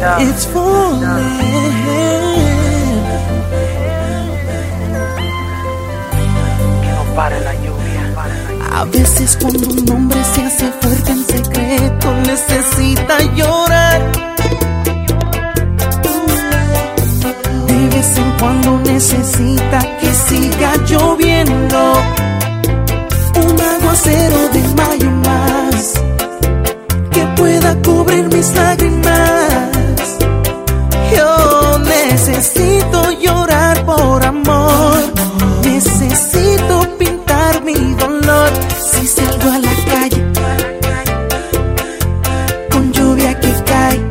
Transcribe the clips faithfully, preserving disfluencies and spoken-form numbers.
It's falling. Que no pare la lluvia. A veces cuando un hombre se hace fuerte en secreto necesita llorar. De vez en cuando necesita que siga lloviendo, un aguacero de mayo más que pueda cubrir mis lágrimas. Yo necesito llorar por amor, necesito pintar mi dolor. Si salgo a la calle con lluvia que cae,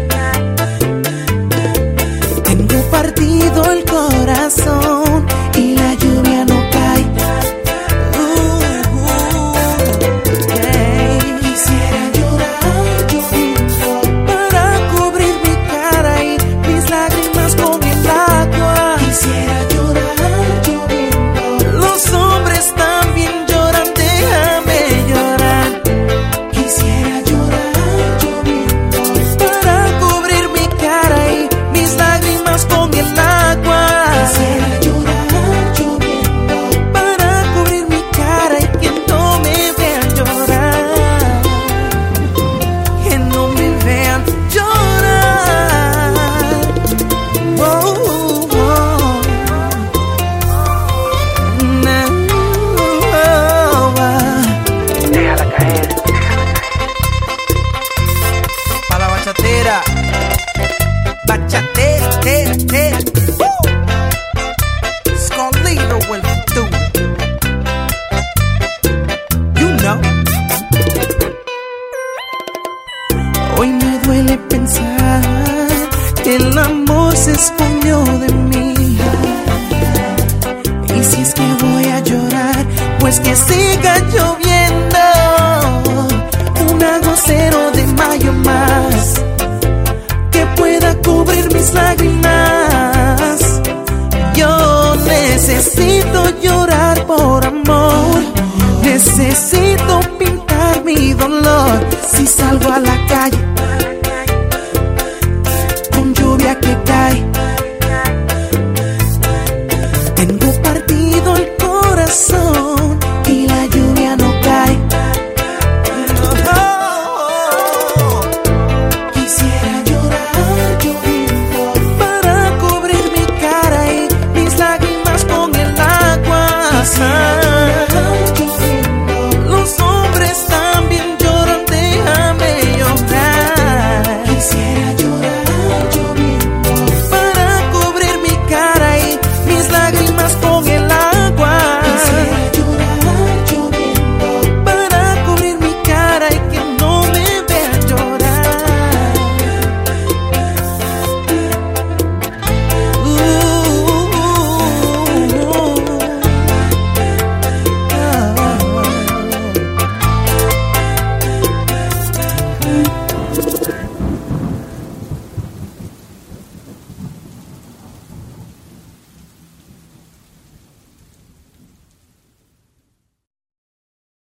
tengo partido el corazón y la lluvia no cae. Uh, uh, hey. Quisiera llorar lloviendo para cubrir mi cara y mis lágrimas con el agua. Quisiera llorar lloviendo. Los hombres también lloran, déjame llorar. Quisiera llorar lloviendo para cubrir mi cara y mis lágrimas con el agua. Quisiera llorar lloviendo para cubrir mi cara y que no me vean llorar, que no me vean llorar. Oh, oh, oh. No, oh, oh. Déjala caer. Pa' la bachatera, bachatera, te, te. Woo. Escondido el futuro. You know. Hoy me duele pensar que el amor se escondió de mí. Y si es que voy a llorar, pues que siga lloviendo.